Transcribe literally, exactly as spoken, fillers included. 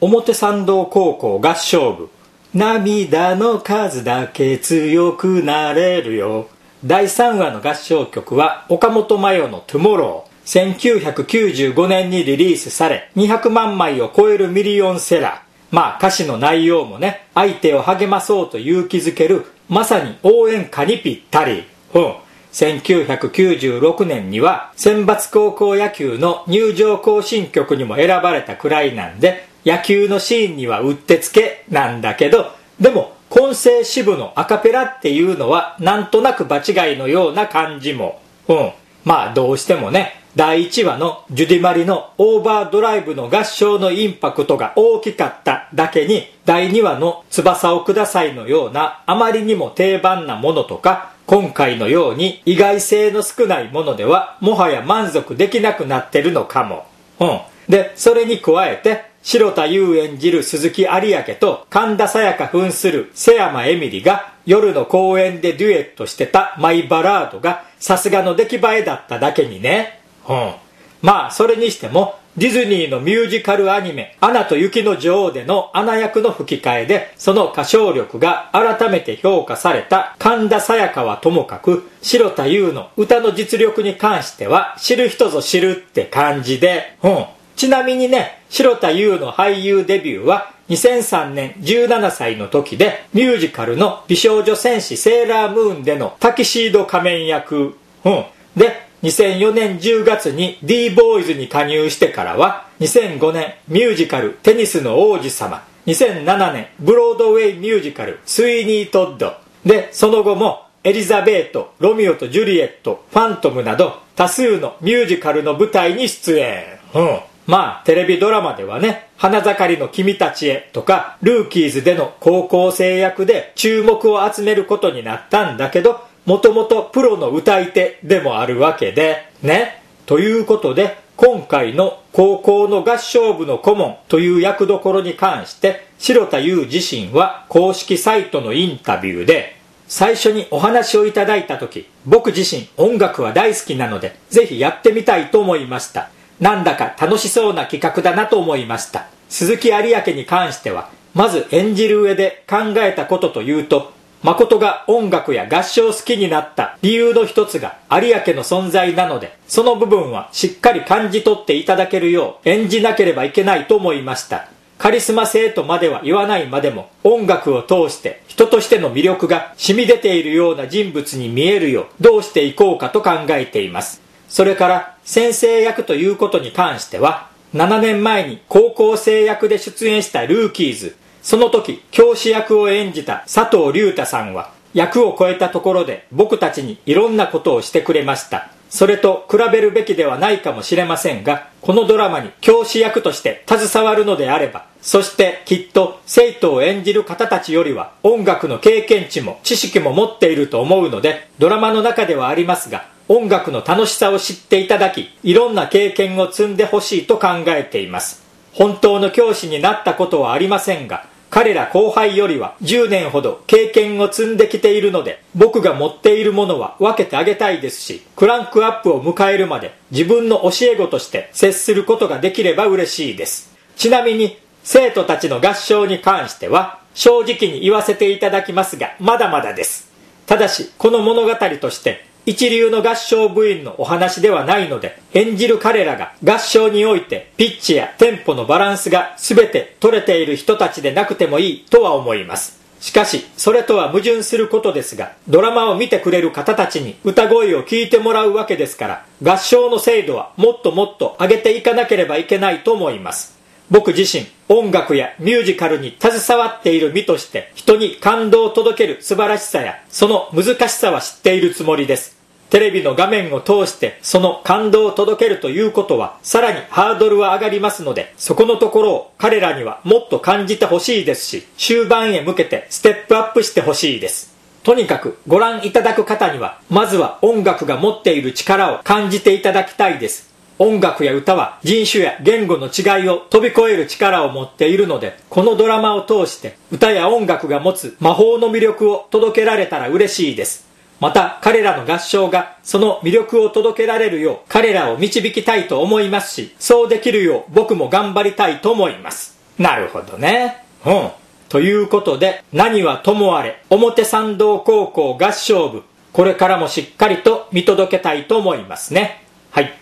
表参道高校合唱部、涙の数だけ強くなれるよ。だいさんわの合唱曲は岡本真代のトゥモロー。せんきゅうひゃくきゅうじゅうごねんにリリースされ、にひゃくまんまいを超えるミリオンセラー。まあ歌詞の内容もね、相手を励まそうと勇気づける、まさに応援歌にぴったり。うん。せんきゅうひゃくきゅうじゅうろくねんには選抜高校野球の入場行進曲にも選ばれたくらいなんで、野球のシーンにはうってつけなんだけど、でも混声支部のアカペラっていうのはなんとなく場違いのような感じも。うん。まあどうしてもね、だいいちわのジュディマリのオーバードライブの合唱のインパクトが大きかっただけに、だいにわの翼をくださいのようなあまりにも定番なものとか、今回のように意外性の少ないものではもはや満足できなくなってるのかも。うん。で、それに加えて城田優演じる鈴木有明と神田沙也加扮する瀬山エミリが夜の公園でデュエットしてたマイバラードがさすがの出来栄えだっただけにね。うん。まあそれにしてもディズニーのミュージカルアニメアナと雪の女王でのアナ役の吹き替えでその歌唱力が改めて評価された神田沙也加はともかく、城田優の歌の実力に関しては知る人ぞ知るって感じで、うん。ちなみにね、城田優の俳優デビューはにせんさんねんじゅうななさいの時で、ミュージカルの美少女戦士セーラームーンでのタキシード仮面役。うん。で、にせんよねんじゅうがつに D ボーイズに加入してからは、にせんごねんミュージカルテニスの王子様、にせんななねんブロードウェイミュージカルスイーニートッドで、その後もエリザベート、ロミオとジュリエット、ファントムなど多数のミュージカルの舞台に出演。うん。まあテレビドラマではね、花盛りの君たちへとかルーキーズでの高校生役で注目を集めることになったんだけど、もともとプロの歌い手でもあるわけでね。ということで今回の高校の合唱部の顧問という役どころに関して城田優自身は公式サイトのインタビューで、最初にお話をいただいた時、僕自身音楽は大好きなのでぜひやってみたいと思いました。なんだか楽しそうな企画だなと思いました。鈴木有明に関してはまず演じる上で考えたことというと、誠が音楽や合唱を好きになった理由の一つが有明の存在なので、その部分はしっかり感じ取っていただけるよう演じなければいけないと思いました。カリスマ性とまでは言わないまでも、音楽を通して人としての魅力が染み出ているような人物に見えるようどうしていこうかと考えています。それから先生役ということに関しては、ななねんまえに高校生役で出演したルーキーズ、その時教師役を演じた佐藤隆太さんは役を超えたところで僕たちにいろんなことをしてくれました。それと比べるべきではないかもしれませんが、このドラマに教師役として携わるのであれば、そしてきっと生徒を演じる方たちよりは音楽の経験値も知識も持っていると思うので、ドラマの中ではありますが音楽の楽しさを知っていただき、いろんな経験を積んでほしいと考えています。本当の教師になったことはありませんが、彼ら後輩よりはじゅうねんほど経験を積んできているので、僕が持っているものは分けてあげたいですし、クランクアップを迎えるまで自分の教え子として接することができれば嬉しいです。ちなみに生徒たちの合唱に関しては正直に言わせていただきますが、まだまだです。ただしこの物語として一流の合唱部員のお話ではないので、演じる彼らが合唱においてピッチやテンポのバランスが全て取れている人たちでなくてもいいとは思います。しかしそれとは矛盾することですが、ドラマを見てくれる方たちに歌声を聞いてもらうわけですから、合唱の精度はもっともっと上げていかなければいけないと思います。僕自身音楽やミュージカルに携わっている身として人に感動を届ける素晴らしさやその難しさは知っているつもりです。テレビの画面を通してその感動を届けるということはさらにハードルは上がりますので、そこのところを彼らにはもっと感じてほしいですし、終盤へ向けてステップアップしてほしいです。とにかくご覧いただく方にはまずは音楽が持っている力を感じていただきたいです。音楽や歌は人種や言語の違いを飛び越える力を持っているので、このドラマを通して歌や音楽が持つ魔法の魅力を届けられたら嬉しいです。また彼らの合唱がその魅力を届けられるよう彼らを導きたいと思いますし、そうできるよう僕も頑張りたいと思います。 なるほどね。うん。ということで、何はともあれ、表参道高校合唱部、これからもしっかりと見届けたいと思いますね。はい。